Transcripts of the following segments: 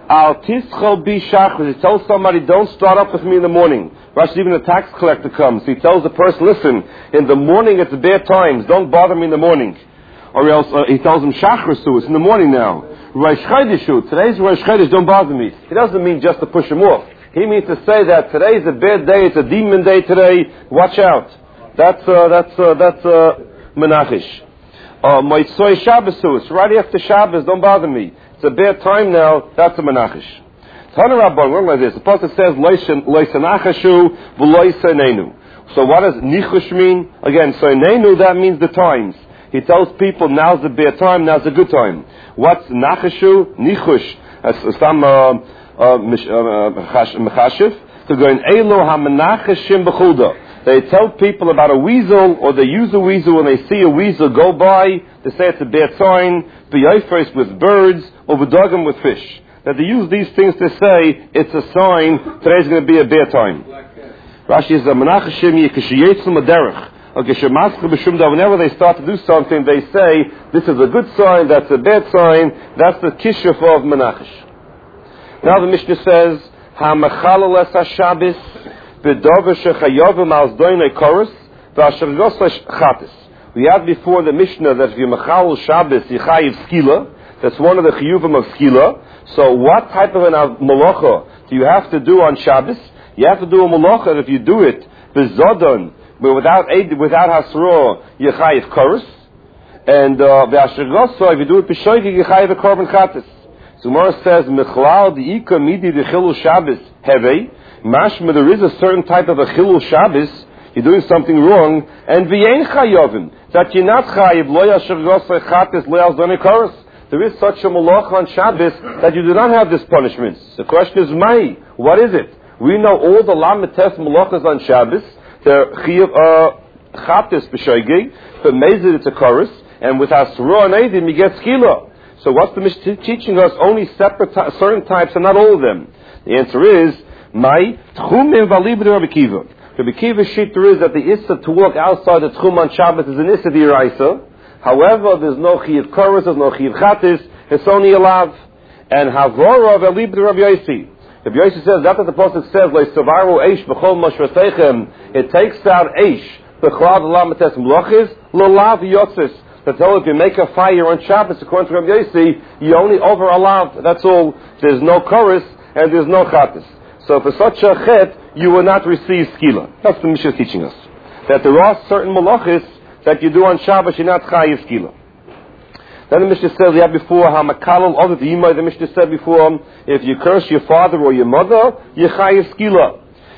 Al tischol bi shachris. He tells somebody, don't start up with me in the morning. Rashi, even a tax collector comes. He tells the person, listen, in the morning it's bad times. Don't bother me in the morning. Or else he tells him, shachrisu, it's in the morning now. Rosh Chodeshu, today's Rosh Chodesh, don't bother me. He doesn't mean just to push him off. He means to say that today's a bad day, it's a demon day today, watch out. That's Menachish. Moitzoi Shabbasu, it's right after Shabbos, don't bother me. It's a bad time now, that's a Menachish. Tana Rabban, we're like this. The Pasuk says, Loisanachashu, V'loisanenu. So what does Nichush mean? Again, Soinenu, that means the times. He tells people, now's the bad time, now's the good time. What's Nachashu? Nichush. Some Mechashiv. To go in Elo HaMenachashim B'chuda. They tell people about a weasel, or they use a weasel when they see a weasel go by. They say it's a bad sign. B'yayfres with birds, or B'dogim with fish. That they use these things to say it's a sign today's going to be a bad time. Rashi says, "Menachashim yikashiyetzu maderech." Whenever they start to do something, they say this is a good sign, that's a bad sign. That's the kishuf of Menachish. Now the Mishnah says, "Hamachalal es haShabbos b'dover shechayovim al zdoinei koros v'asher goslesh chatis." We had before the Mishnah that if you machal Shabbos yichayiv skila. That's one of the chiyuvim of skila. So what type of a malacha do you have to do on Shabbos? You have to do a malacha, and if you do it b'zodon, but without hasro, yechayiv koros, and v'ashergoso, if you do it b'shoigi, yechayiv korban chatis. So Gemara says, Mechlal di'ika midi d'chilul Shabbos hevei, mashma, there is a certain type of a chilul Shabbos, you're doing something wrong, and v'yein chayovim, that you're not chayiv, lo yashergoso chatis, lo yalzoni koros. There is such a malacha on Shabbos that you do not have this punishment. The question is, Mai, what is it? We know all the Lametes malachas on Shabbos. They're Chiyav Chatis B'Shoigig, but Mezid it's a chorus, and with Asura and Eidim you get Skila. So what's the Mishnah teaching us? Only separate certain types and not all of them. The answer is, Mai, Tchumim Valib Rabbi Kiva. Rabbi Kiva's sheet there is that the Issa to walk outside the Tchum on Shabbos is an Issa D'Iraisa. However, there's no Chiyav Chorus, there's no Chiyav Chatis, it's only a Lav. And Havora Valib Rabbi Yossi. Rabbi Yossi says, that's what the Pasuk says, Le'Savaru Eish B'chol Moshvatechem. It takes out Eish, B'chlad Lamates Mlochis, L'Lav Yotzis. That's all, if you make a fire on Shabbos, according to Rabbi Yossi, you only over a Lav, that's all. There's no chorus, and there's no Chatis. So for such a Chet, you will not receive Skila. That's the Mishnah teaching us. That there are certain Malachis that you do on Shabbos, you're not Chayiv Skila. Then the Mishnah says, yeah, before, Hamakalal of the Yimai, the Mishnah said before, if you curse your father or your mother, you Chayiv Skila.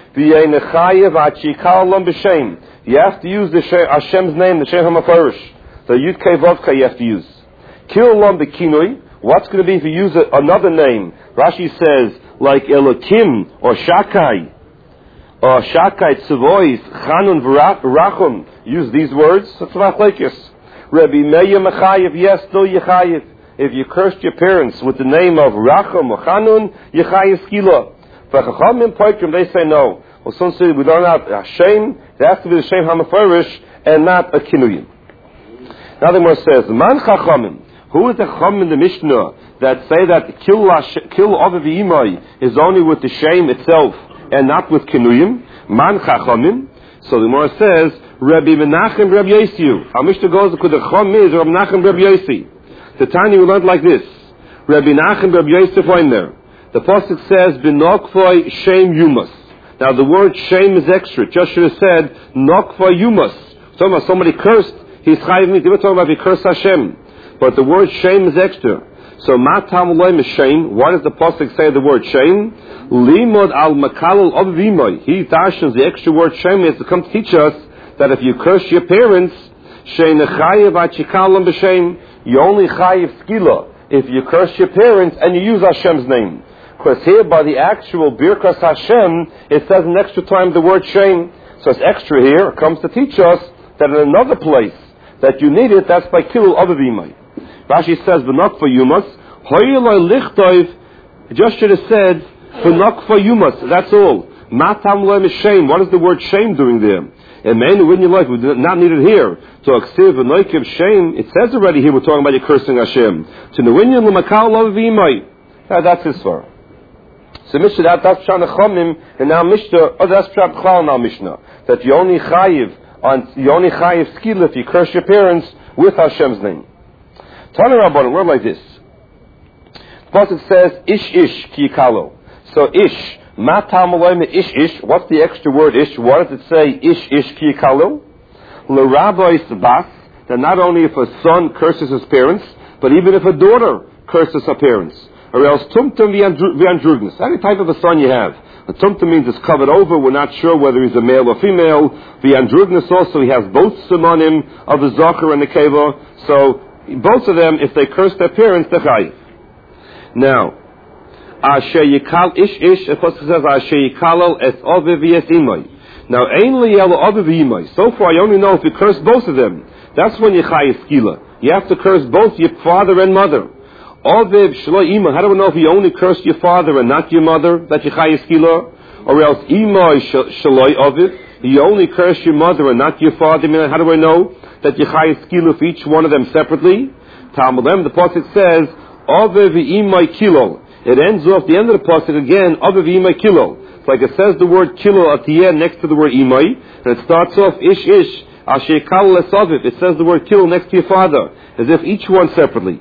You have to use the Hashem's name, the Shem HaMafarish. The Yud Kei Vavka you have to use. Kil Lam Bekinoi, what's going to be if you use another name? Rashi says, like Elokim, or Shakai Tzuvois, Chanun V'Rachum, use these words, that's Vachlekes. Rabbi Meir Mechayev, yes, still Yechayev. If you cursed your parents with the name of Rachum or Chanun, Yechayev Skila. V'Chachamim Poikrim, they say no. Well, some say we don't have Hashem, it has to be the Shem HaMafarish, and not a Kinuyim. Now the Gemara says, Man Chachamim, who is the Chacham in the Mishnah that say that kill Aviv Imai is only with the Shem itself and not with Kinuyim? Man Chachamim. So the Gemara says, Rabbi Menachem Rabbi Yossi. Our Mishnah goes to the Chacham is Rabbi Menachem Rabbi Yossi. The Tanya we learned like this. Rabbi Menachem Rabbi Yossi find there. The Pasuk says, B'nokvoi Shem Yumas. Now the word Shem is extra. Just should have said, Nokvoi Yumas. Somebody cursed, he's chayiv me. They were talking about if he cursed Hashem. But the word Shem is extra. So Matam Loim is Shem. Why does the Pasuk say the word Shem? Limod al Makalal Aviv Imai. He dashes the extra word Shem is to come to teach us that if you curse your parents, you only chayiv skila if you curse your parents and you use Hashem's name. Because here by the actual Birkas Hashem, it says an extra time the word Shem. So it's extra here. It comes to teach us that in another place that you need it, that's by Kilul Avivimai. Rashi says, V'nok for Yumas, Hoyeloi Lichtoiv, it just should have said, V'nok for Yumas, that's all. Matam Loim is shame. What is the word shame doing there? And man, in your life, we do not need it here. To aksiv and noikiv shame, it says already here we're talking about you cursing Hashem. To the winyan l'makal l'avimai. That's his svara. So Mishnah, that's Pshat Chomim, and now Mishnah, that's Pshat Chal now Mishnah. That you only chayiv skila if you curse your parents with Hashem's name. Tana Rabbanan, word like this. The pasuk says, ish ki yikalo. So ish, matam aloyim ish. What's the extra word ish? What does it say ish ki yikalo? L'rabbi sabas, that not only if a son curses his parents, but even if a daughter curses her parents. Or else tumtum v'andrugnis. Any type of a son you have. A tumtum means it's covered over. We're not sure whether he's a male or female. V'andrugnis also, he has both simonim of the zachar and the keva. So both of them, if they curse their parents, they're chayiv. Now, asher yikal ish. The pasuk says asher yikalol es aviv v'es imay. Now, ein liyelo aviv v'imay. So far, I only know if you curse both of them. That's when you chayiv skila. You have to curse both your father and mother. Aviv shlo ima. How do we know if you only curse your father and not your mother that you chayiv skila? Or else imay shloi aviv. You only curse your mother and not your father. How do I know that you chayiv skila for each one of them separately? Talmudem, the pasuk says aviv imay kilo. It ends off the end of the pasuk again. Aviv imay kilo. It's like it says the word kilo at the end next to the word imay, and it starts off ish. Asher kal lesaviv. It says the word kilo next to your father, as if each one separately.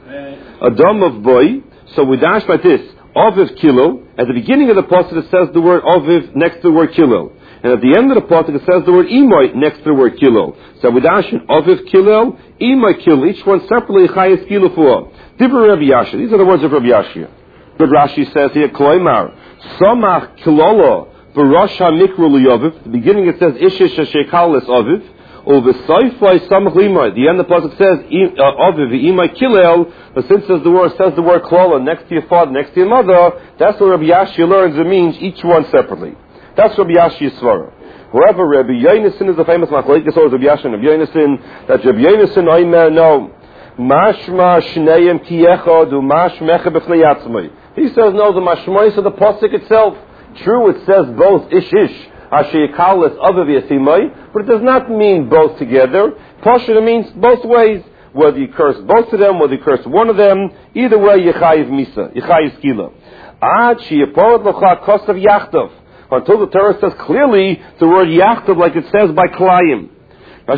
Adam of boy. So we dash like this. Aviv kilo. At the beginning of the pasuk it says the word aviv next to the word kilo. And at the end of the pasuk it says the word imay next to the word kilo. So we dash in aviv kilo, imay kilo. Each one separately chayes kilo for. Dibur Rabbi Yashia. These are the words of Rabbi Yashia. But Rashi says here, kloimar samach kilolo v'rosh hamikru liyaviv. At the beginning it says ishish shekal es aviv. Over Saifai Samach Lima. The end of the pasuk says Aviv Imay Kilel, but since says the word Klola next to your father, next to your mother, that's what Rabbi Yashia learns. It means each one separately. That's Rabbi Yashia's svara. However, Rabbi Yonason is the famous machlokes of Rabbi Yashia and Rabbi Yonason. That Rabbi Yonason Omer no mashma shneim tiyechad umashmecha b'fnei yatzmai. He says no, the mashmois of the pasuk itself. True, it says both ish. Asher yikal es aviv yasimai, but it does not mean both together. Pasha means both ways. Whether you curse both of them, whether you curse one of them, either way yechayiv misa, yechayiv skila. Ad sheyeporot locha kosav yachtav. Until the Torah says clearly the word yachtav, like it says by Klayim. The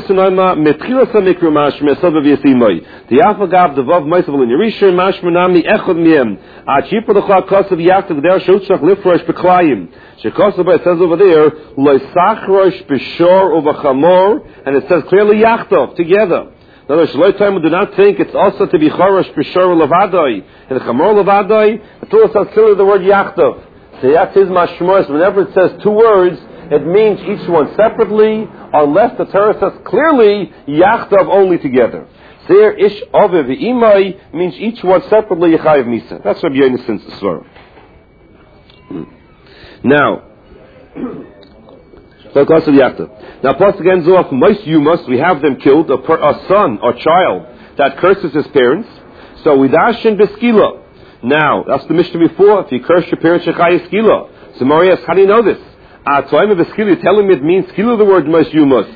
Afagav the Vav Meisav in Yerisha Mashmanami Echad Miem. Achipa the Kosav Yachtav there Shotzach Lifrosh Beklayim. Shekosava it says over there Loisachrosh Bishor over Chamor, and it says clearly Yachtav together. In other words, do not think it's also to be Chorosh Bishor Lavadai and Chamor Lavadai. The Torah says clearly the word Yachtav. So that's his mashmos. Whenever it says two words, it means each one separately, unless the Torah says clearly Yachtav only together. There, ish aviv imay means each one separately yechayiv misa. That's Rabbi Yonason's svara. Now, so because of Yachtav. Now, plus again, zof most yumas, we have them killed, a son or child that curses his parents. So we dashin beskila. Now, that's the Mishnah before. If you curse your parents, yechayiv skila. So Mari asks, how do you know this? Telling me it means skila the word most yumas.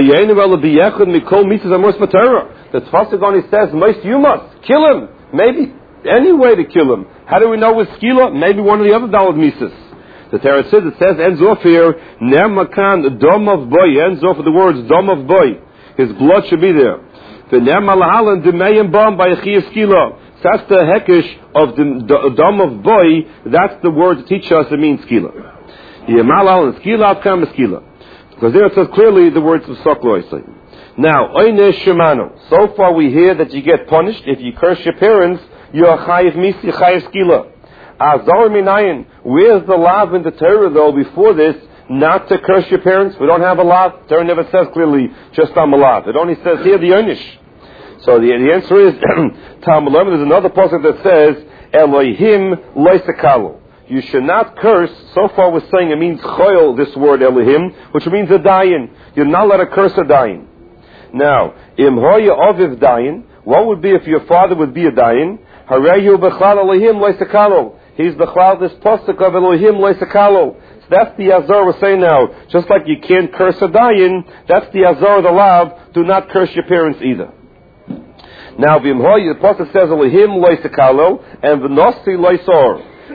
The Tfasik only says most yumas. Kill him. Maybe any way to kill him. How do we know with skila? Maybe one of the other dalad misas. The Torah says it says ends off here. Ner makan dom of boy ends off with the words dom of boy. His blood should be there. The ner malahalan demeyim bom by achiv skila. That's the hekesh of the dom of boy. That's the word to teach us it means skila. Yemalal and skila avkam skila. Because there it says clearly the words of Soklo. Now, oyne shemano. So far we hear that you get punished if you curse your parents. You are chayiv misi chayiv skila. Azar minayin. Where's the lav in the Torah though? Before this, not to curse your parents. We don't have a lav. The Torah never says clearly just on the lav. It only says here the oynish. So the answer is Talmud. There's another pasuk that says Elohim loisakalu. You should not curse. So far we're saying it means choil, this word Elohim, which means a dayan. You're not allowed to curse a dayan. Now, im hoya aviv dayan, what would be if your father would be a dayan? Hareyu b'chlal Elohim loisakalo. He's b'chlal this pasuk of Elohim loisakalo. So that's the azar we're saying now. Just like you can't curse a dayan, that's the azar the lav. Do not curse your parents either. Now, the pasuk says Elohim loisakalo and v'nosi loisor.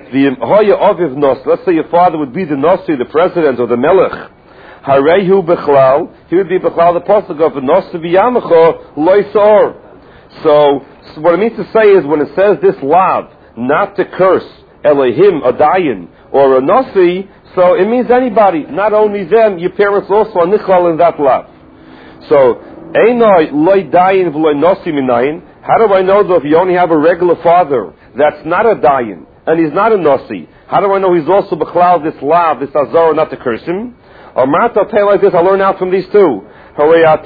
Let's say your father would be the Nasi, the president, or the Melech. Harehu Bechlal, he would be Bechlal the Pasuk of Nasi v'Yamacha Loisor. So what it means to say is when it says this lav, not to curse Elohim, a Dayan, or a Nasi, so it means anybody, not only them, your parents also are Nichal in that lav. So, Einoi Loi Dayan v'Loi Nasi minayin. How do I know though if you only have a regular father that's not a Dayan, and he's not a Nasi? How do I know he's also Bechlal this lav, this Azor, not to curse him? Or I'll tell you like this, I learn out from these two. I learn out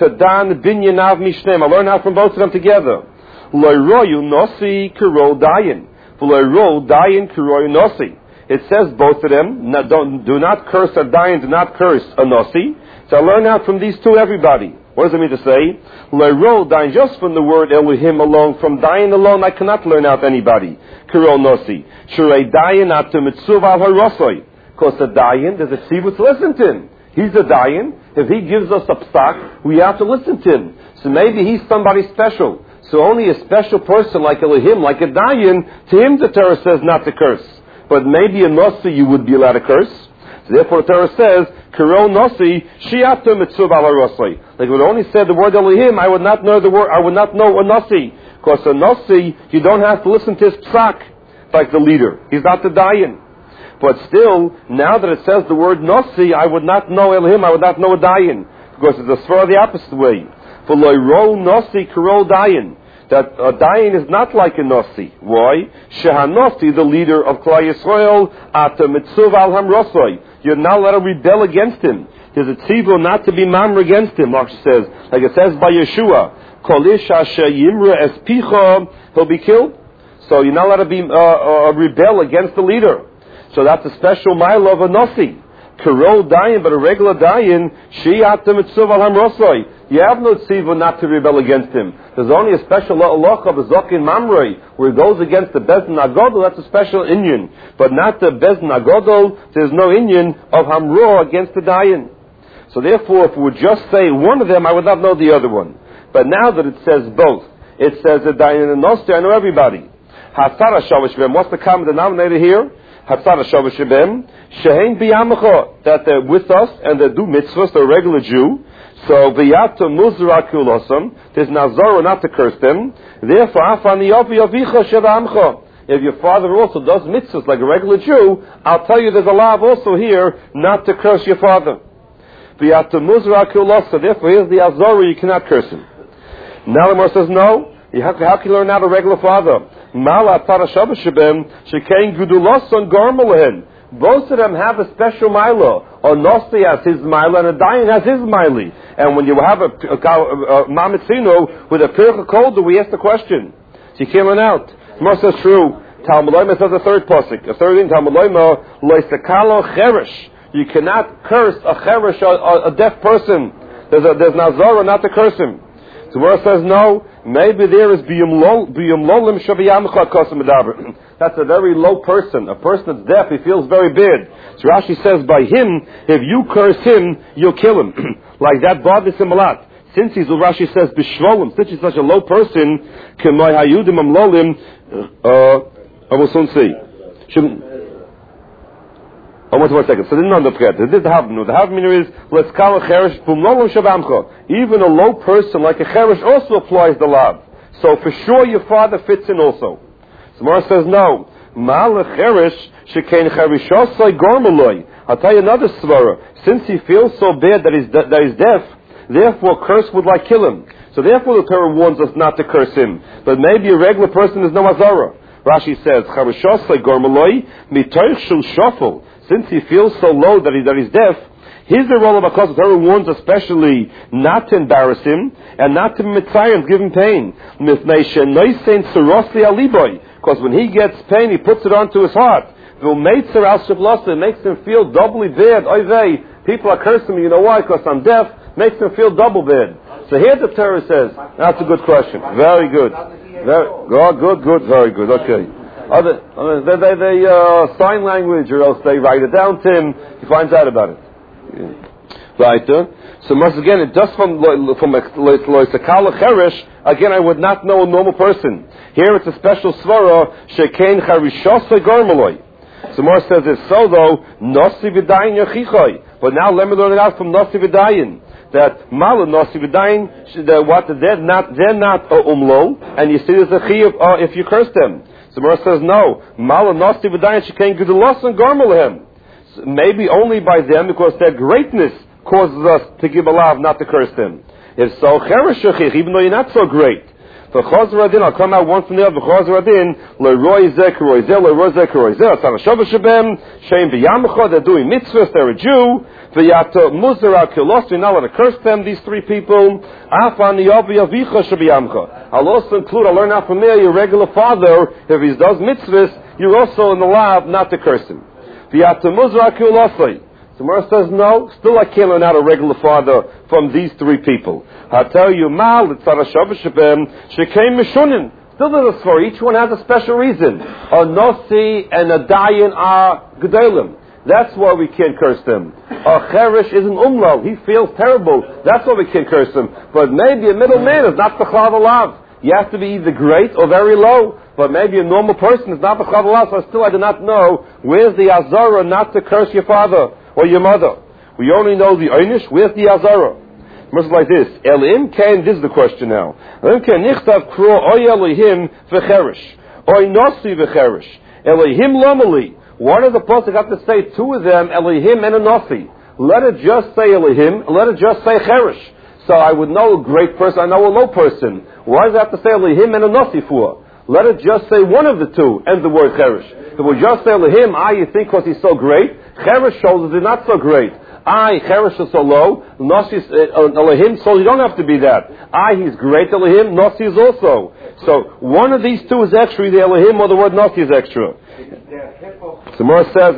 from both of them together. It says both of them, do not curse a dayan, do not curse a nasi. So I learn out from these two, everybody. What does it mean to say? Dayan, just from the word Elohim alone, from dayan alone, I cannot learn out anybody. Kiro nasi. Shurei dayan atu mitzuv al harosoi. Because the dayan, there's a tzivut to listen to him. He's a dayan. If he gives us a psak, we have to listen to him. So maybe he's somebody special. So only a special person like Elohim, like a dayan, to him the Torah says not to curse. But maybe a nasi you would be allowed to curse. So therefore the Torah says, Kiro nasi, shi'atu mitzuv ala rosai. Like if it only said the word Elohim, I would not know a nasi. Because a nasi, you don't have to listen to his psak, like the leader. He's not the dayan. But still, now that it says the word Nasi, I would not know Elohim, I would not know a Dayan. Because it's a svara the opposite way. For Loiro Nasi Karo Dayan. That a Dayan is not like a Nasi. Why? Shehanasi, the leader of Klal Yisrael, Ata Mitzuv Al Hamrosoi. You're not allowed to rebel against him. There's a tzivur not to be mamre against him, like it says by Yeshua. Kolish Asher Yimra Espicha, he'll be killed. So you're not allowed to be rebel against the leader. So that's a special mile of a nasi. Karo dayan, but a regular dayan, shi'at mitzuv al hamrosoi. You have no tzivah not to rebel against him. There's only a special halacha of a zokin mamrei, where it goes against the bezdin agodol, that's a special inyan. But not the bezdin agodol, there's no inyan of hamro against the dayan. So therefore, if we would just say one of them, I would not know the other one. But now that it says both, it says the dayan and nasi, I know everybody. Hasara shavash v'em, what's the common denominator here? Hatzara Shavush Shebem, Shehein B'Yamacha, that they're with us and they do mitzvahs, they're a regular Jew. So V'yata Muzra Kulosam, there's Nazara not to curse them. Therefore, Afani Yovi Yovicha Shebamcha. If your father also does mitzvahs like a regular Jew, I'll tell you there's a law also here not to curse your father. V'yata Muzra Kulosam, therefore here's the Azara, you cannot curse him. Now the Gemara says no. How can you learn out a regular father? Both of them have a special mila. A Nasi has his mila and a Dayan has his mili. And when you have a Mamitzino with a Pircha Kolda, we ask the question. So you can't learn out. Gemara says true. Talmud Lema says a third pasuk. A third thing, Talmud Lema, Loisakalo Cherish. You cannot curse a Cherish, a deaf person. There's Nazara not to curse him. So where it says no, maybe there is biyum shaviyamcha kosim medaber. That's a very low person. A person that's deaf, he feels very bad. So Rashi says by him, if you curse him, you'll kill him. Like that bothers him a lot. Since he's, Rashi says, bishvolim, since he's such a low person, k'may hayudim amlolim, I will soon see. One second. So this is not the pret. This is the havminu. The havminu is let's call a cherish b'mlolim shavamcha. Even a low person like a cherish also applies the lav. So for sure your father fits in also. So Mara says no. Mal cherish shekain cherishosai gormaloi. I'll tell you another svara. Since he feels so bad that he's deaf, therefore curse would like kill him. So therefore the Torah warns us not to curse him. But maybe a regular person is no azara. Rashi says cherishosai gormaloi mitoich shul shofel. Since he feels so low that he's deaf, here's the role of because the Torah warns especially not to embarrass him and not to mitzayim, give him pain. Because when he gets pain, he puts it onto his heart. It makes him feel doubly bad. People are cursing me, you know why? Because I'm deaf, makes him feel double bad. So here the Torah says, that's a good question. Very good. Good, very good. Okay. They sign language, or else they write it down to him. He finds out about it. Right. So once again, it does from Loisakala Cherish. Again, I would not know a normal person. Here it's a special svara. Shekain Charishosei Gormaloi. More says it's so though, Nosi V'dayin Yachichoi. But now let me learn it out from Nosi V'dayin. That Mala Nosi V'dayin, they're not umlo, and you see there's a chiyuv if you curse them. More says no. Mala Nosi V'dayin Shekain Gedulos and Garmalahem. Maybe only by them because their greatness causes us to give a lav, not to curse them. If so, Cheresh Shechich, even though you're not so great. For Chazar Adin, I'll come out one from the other. For Chazar Adin, Leroy Zekaroi Zel, Leroy Zekaroi Zel, Tzana Shavah Shabem, Shem B'Yamacha, they're doing mitzvahs, they're a Jew, V'yato Muzar Al-Kilos, you're not allowed to curse them, these three people, Afan Yavi Yavicha Shabiyamcha. I'll also include, I'll learn out from there, your regular father, if he does mitzvahs, you're also in the law not to curse him. V'yato Muzar Al-Kilos. So Gemara says, no, still I can't learn out a regular father from these three people. I'll tell you, Mal, it's on a Shavah Shabem, Shekei Mishunin. Still there's a story. Each one has a special reason. A Nosi and a Dayan are Gedolim. That's why we can't curse them. A Cherish is an Umlo. He feels terrible. That's why we can't curse him. But maybe a middleman is not the Chalav Alav. You have to be either great or very low. But maybe a normal person is not the Chalav Alav. So still I do not know where's the Azara not to curse your father or your mother. We only know the Einish. Where's the Azara? It's like this. Elim Ken, this is the question now. Elim Ken nichtav kro oy Elohim v'cherish. Oy nosi v'cherish. Elohim lomali. Why does the pasuk have to say two of them, Elohim and a nosi? Let it just say Elohim, let it just say cherish. So I would know a great person, I know a low person. Why does it have to say Elohim and a nosi for? Let it just say one of the two, and the word cherish. If we just say Elohim, you think because he's so great, cherish shows that he's not so great. Cherish is so low, Nosi is Elohim, so you don't have to be that. He's great Elohim, Nosi is also. So one of these two is extra, the Elohim or the word Nosi is extra. Samar says,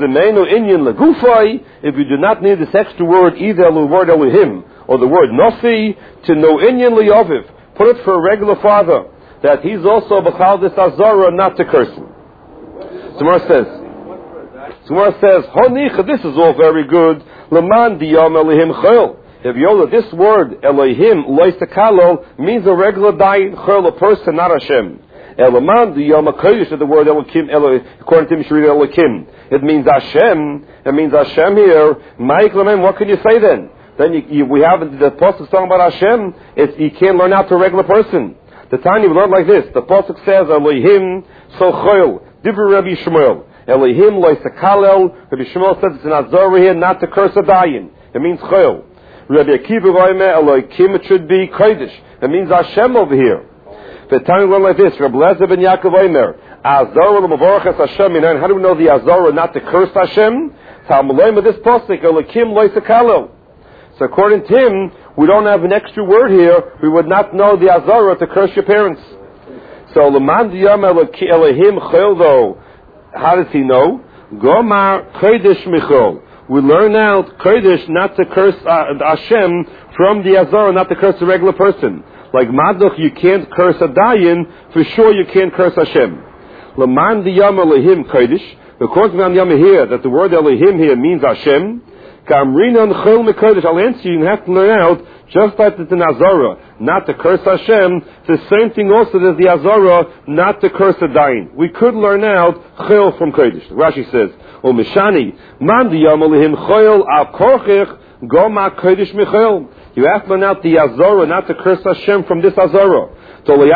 if you do not need this extra word, either the word Elohim or the word Nosi, to no inyan liyoviv, put it for a regular father, that he's also b'chal this azara, not to curse him. Samar says, Honicha, this is all very good. Laman diyam Elohim chayil. If you know that this word Elohim loistakalo means a regular dayan chayil, a person, not Hashem. Elaman diyam kodesh, the word Elohim, according to Mishri Elohim, it means Hashem. It means Hashem here. Ma'ik lamen. What can you say then? Then we have the pasuk talking about Hashem. You can't learn out to a regular person. The time you learn like this. The pasuk says Elohim so chayil. Divri Rabbi Shmuel. Elohim loisakalel. Rabbi Shmuel says it's an azara here, not to curse a dayan. It means chayil. Rabbi Akiva Roime Elohim, it should be kodesh. It means Hashem over here. The time we learn like this. Rabbi Lezer ben Yaakov Omer azara l'mavorach Hashem. How do we know the azara not to curse Hashem? Talmulim of this pasuk Elohim loisakalel. So according to him, we don't have an extra word here. We would not know the azara to curse your parents. So Laman diyam Elohim chayil though. How does he know? Gomar kodesh michol. We learn out kodesh not to curse Hashem from the azara, not to curse a regular person. Like Maduch, you can't curse a dayan. For sure, you can't curse Hashem. Laman diyam Elohim kodesh. Because we have here that the word Elohim here means Hashem. Kamrinan chol mekodesh. I'll answer you. You have to learn out just like it's an azara, not to curse Hashem. It's the same thing also as the azara, not to curse a dayan. We could learn out chol from kodesh. Rashi says, "O mishani man diyam Elohim chol al korchich goma kodesh michol." You have to learn out the azara, not to curse Hashem from this azara. There's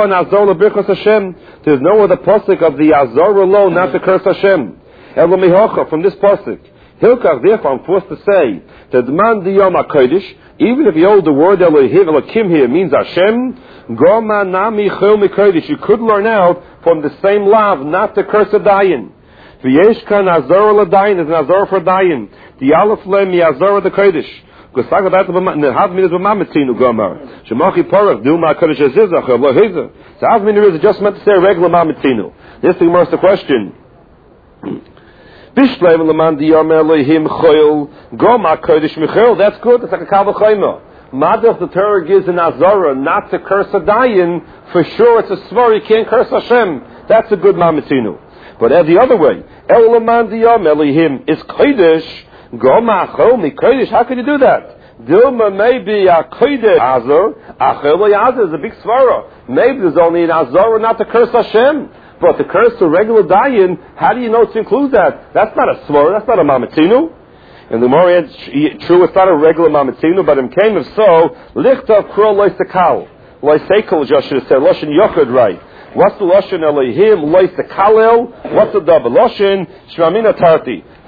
no other pasuk of the azara alone, not to curse Hashem. Elamihocha from this pasuk. Hilkach, therefore, I'm forced to say that man diyam kodesh. Even if you hold the word Elohim here means Hashem, Goma nami chol mikodesh. You could learn out from the same lav not to curse a dayan. V'yesh kan azara l'dayan, there's an azara for dayan. The aleph le mi azara the kodesh. Because talk about the had minutes of mamatzinu gomar. Shemachi porach duma kodesh azizach lo hizer. So as many is just meant to say regular mamatzinu. This is the question. Bishleim leman diyam Elohim chayil goma kodesh michel. That's good. It's like a kavachayma. Madach the Torah gives an azara not to curse a dayan. For sure, it's a svar. You can't curse Hashem. That's a good mamatzinu. But the other way, El leman diyam Elohim is kodesh goma chol mikodesh. How can you do that? Dilma maybe a kodesh azar. Achel azar is a big svara. Maybe there's only an azara not to curse Hashem. But the curse to regular dayan, how do you know to include that? That's not a svara, that's not a mamatinu. And the Gemara answered, true, it's not a regular mamatinu, but in came if so, lichtav kro loisekal. Loisekal, Josh should have said, loshen yochid, right. What's the loshen Elohim, loisekalel? What's the double? Loshen shramina tarti.